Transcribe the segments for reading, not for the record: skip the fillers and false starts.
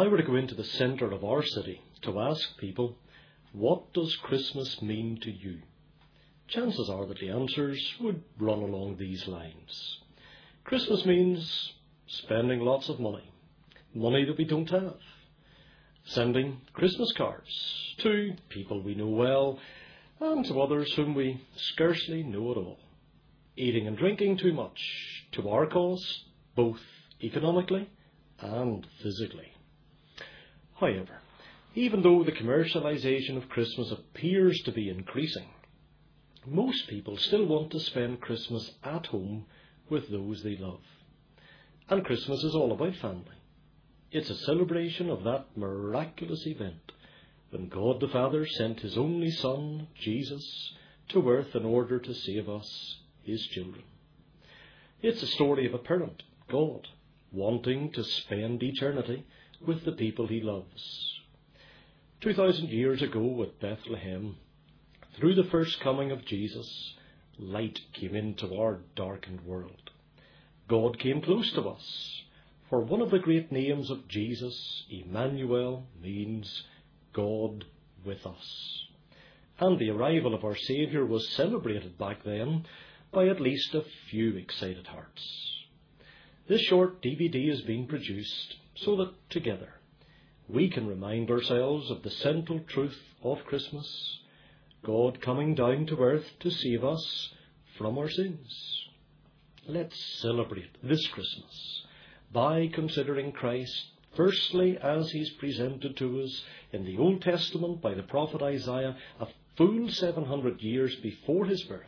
were to go into the centre of our city to ask people, what does Christmas mean to you? Chances are that the answers would run along these lines. Christmas means spending lots of money that we don't have, sending Christmas cards to people we know well and to others whom we scarcely know at all, eating and drinking too much to our cost, both economically and physically. However, even though the commercialisation of Christmas appears to be increasing, most people still want to spend Christmas at home with those they love. And Christmas is all about family. It's a celebration of that miraculous event when God the Father sent his only Son, Jesus, to earth in order to save us, his children. It's a story of a parent, God, wanting to spend eternity with the people he loves. 2,000 years ago at Bethlehem, through the first coming of Jesus, light came into our darkened world. God came close to us, for one of the great names of Jesus, Emmanuel, means God with us. And the arrival of our Saviour was celebrated back then by at least a few excited hearts. This short DVD is being produced so that together we can remind ourselves of the central truth of Christmas, God coming down to earth to save us from our sins. Let's celebrate this Christmas by considering Christ firstly as he's presented to us in the Old Testament by the prophet Isaiah a full 700 years before his birth.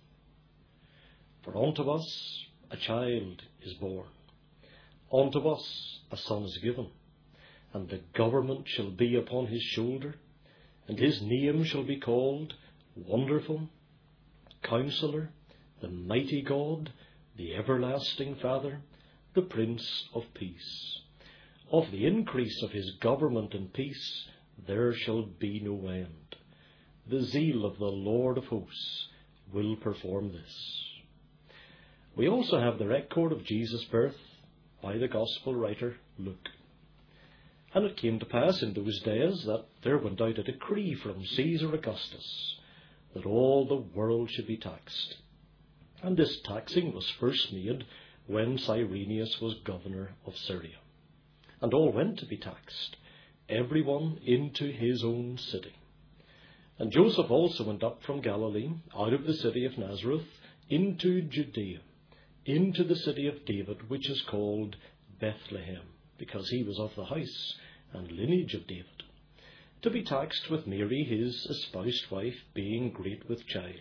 For unto us a child is born, unto us a son is given, and the government shall be upon his shoulder, and his name shall be called Wonderful, Counselor, the Mighty God, the Everlasting Father, the Prince of Peace. Of the increase of his government and peace there shall be no end. The zeal of the Lord of hosts will perform this. We also have the record of Jesus' birth by the Gospel writer Luke. And it came to pass in those days that there went out a decree from Caesar Augustus that all the world should be taxed. And this taxing was first made when Cyrenius was governor of Syria. And all went to be taxed, every one into his own city. And Joseph also went up from Galilee, out of the city of Nazareth, into Judea, into the city of David, which is called Bethlehem, because he was of the house and lineage of David, to be taxed with Mary, his espoused wife, being great with child.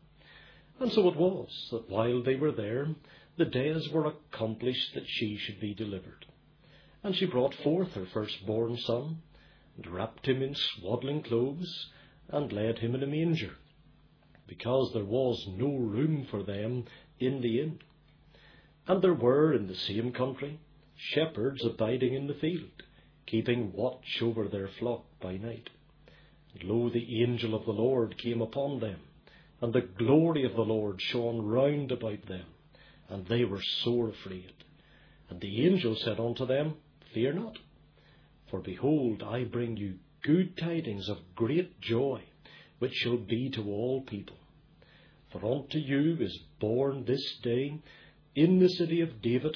And so it was that while they were there, the days were accomplished that she should be delivered. And she brought forth her firstborn son, and wrapped him in swaddling clothes, and laid him in a manger, because there was no room for them in the inn. And there were in the same country shepherds abiding in the field, keeping watch over their flock by night. And lo, the angel of the Lord came upon them, and the glory of the Lord shone round about them, and they were sore afraid. And the angel said unto them, Fear not, for behold, I bring you good tidings of great joy, which shall be to all people. For unto you is born this day in the city of David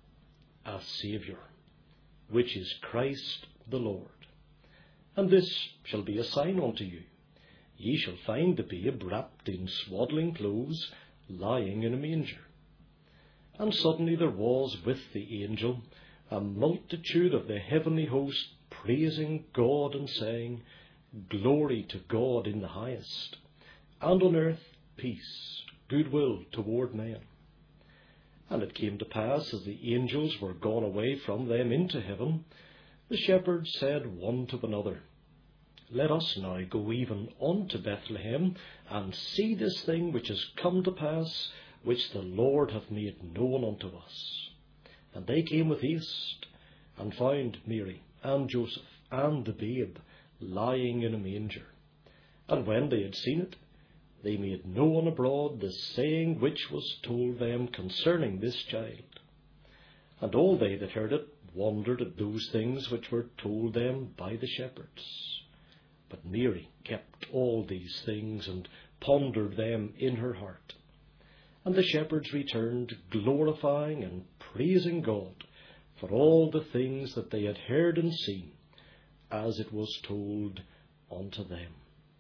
a Saviour, which is Christ the Lord. And this shall be a sign unto you. Ye shall find the babe wrapped in swaddling clothes, lying in a manger. And suddenly there was with the angel a multitude of the heavenly host, praising God and saying, Glory to God in the highest, and on earth peace, goodwill toward men. And it came to pass, as the angels were gone away from them into heaven, the shepherds said one to another, Let us now go even unto Bethlehem, and see this thing which is come to pass, which the Lord hath made known unto us. And they came with haste, and found Mary and Joseph and the babe lying in a manger. And when they had seen it, they made known abroad the saying which was told them concerning this child. And all they that heard it wondered at those things which were told them by the shepherds. But Mary kept all these things and pondered them in her heart. And the shepherds returned, glorifying and praising God for all the things that they had heard and seen, as it was told unto them.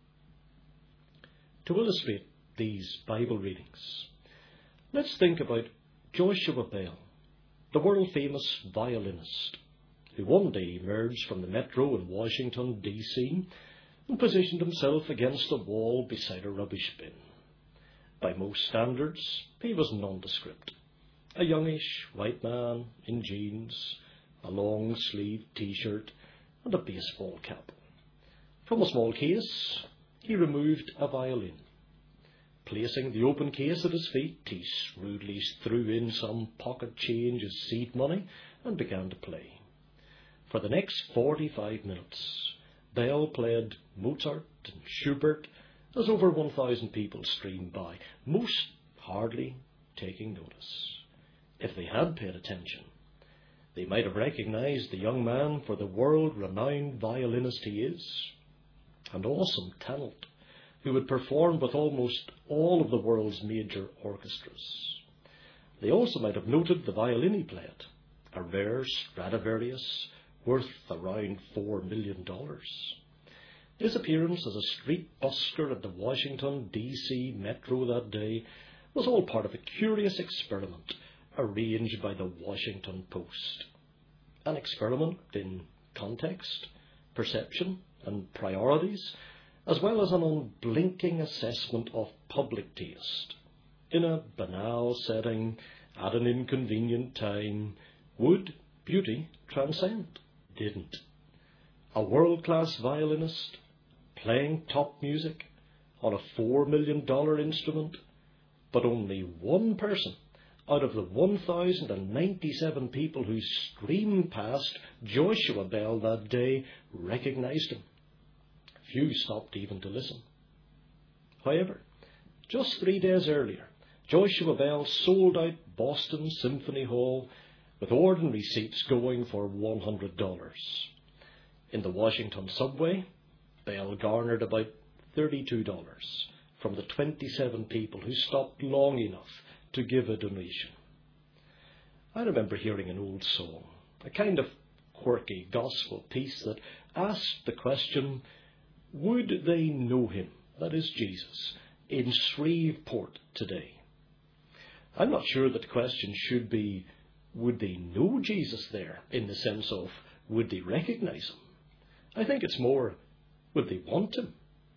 To illustrate these Bible readings, let's think about Joshua Bell, the world-famous violinist, who one day emerged from the metro in Washington, D.C., and positioned himself against a wall beside a rubbish bin. By most standards, he was nondescript. A youngish white man in jeans, a long-sleeved T-shirt, and a baseball cap. From a small case, he removed a violin. Placing the open case at his feet, he shrewdly threw in some pocket change as seed money and began to play. For the next 45 minutes, Bell played Mozart and Schubert as over 1,000 people streamed by, most hardly taking notice. If they had paid attention, they might have recognized the young man for the world-renowned violinist he is, an awesome talent who would perform with almost all of the world's major orchestras. They also might have noted the violin he played, a rare Stradivarius worth around $4 million. His appearance as a street busker at the Washington, D.C. metro that day was all part of a curious experiment arranged by the Washington Post. An experiment in context, perception, and priorities, as well as an unblinking assessment of public taste. In a banal setting, at an inconvenient time, would beauty transcend? Didn't. A world-class violinist playing top music on a $4 million instrument, but only one person out of the 1,097 people who streamed past Joshua Bell that day recognized him. Few stopped even to listen. However, just 3 days earlier, Joshua Bell sold out Boston Symphony Hall with ordinary seats going for $100. In the Washington subway, Bell garnered about $32 from the 27 people who stopped long enough to give a donation. I remember hearing an old song, a kind of quirky gospel piece that asked the question, would they know him, that is Jesus, in Shreveport today? I'm not sure that the question should be, would they know Jesus there, in the sense of, would they recognize him? I think it's more, would they want him?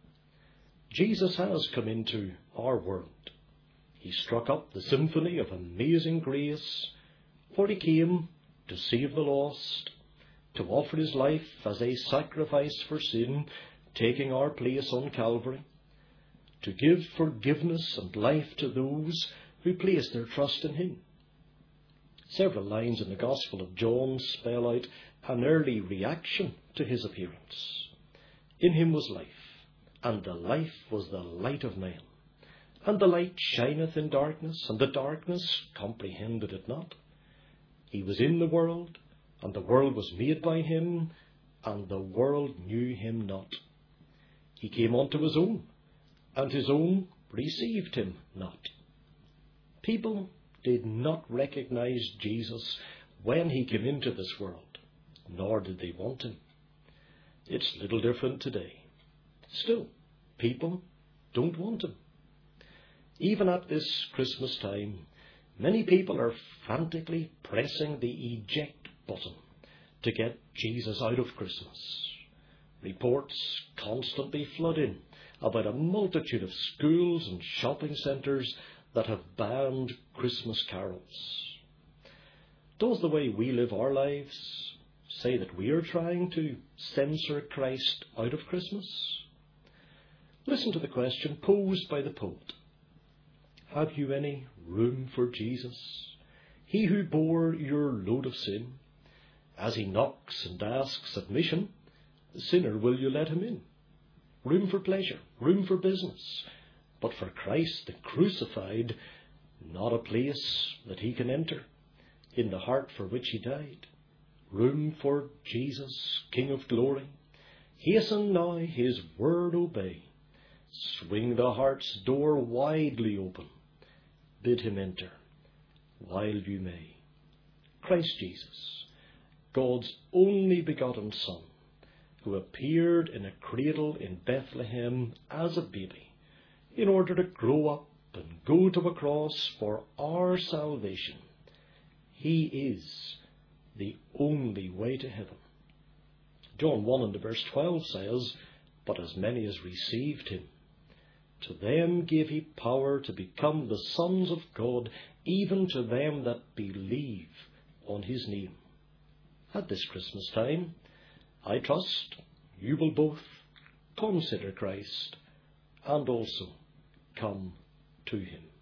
Jesus has come into our world. He struck up the symphony of amazing grace, for he came to save the lost, to offer his life as a sacrifice for sin, taking our place on Calvary, to give forgiveness and life to those who place their trust in him. Several lines in the Gospel of John spell out an early reaction to his appearance. In him was life, and the life was the light of men. And the light shineth in darkness, and the darkness comprehended it not. He was in the world, and the world was made by him, and the world knew him not. He came unto his own, and his own received him not. People did not recognize Jesus when he came into this world, nor did they want him. It's little different today. Still, people don't want him. Even at this Christmas time, many people are frantically pressing the eject button to get Jesus out of Christmas. Reports constantly flood in about a multitude of schools and shopping centres that have banned Christmas carols. Does the way we live our lives say that we are trying to censor Christ out of Christmas? Listen to the question posed by the poet. Have you any room for Jesus, he who bore your load of sin? As he knocks and asks admission, sinner, will you let him in? Room for pleasure, room for business, but for Christ the crucified, not a place that he can enter in the heart for which he died. room for Jesus, King of glory. Hasten now, his word obey. Swing the heart's door widely open. Bid him enter while you may. Christ Jesus, God's only begotten Son, who appeared in a cradle in Bethlehem as a baby, in order to grow up and go to a cross for our salvation. He is the only way to heaven. John 1 and verse 12 says, "But as many as received him, to them gave he power to become the sons of God, even to them that believe on his name." At this Christmas time, I trust you will both consider Christ and also come to him.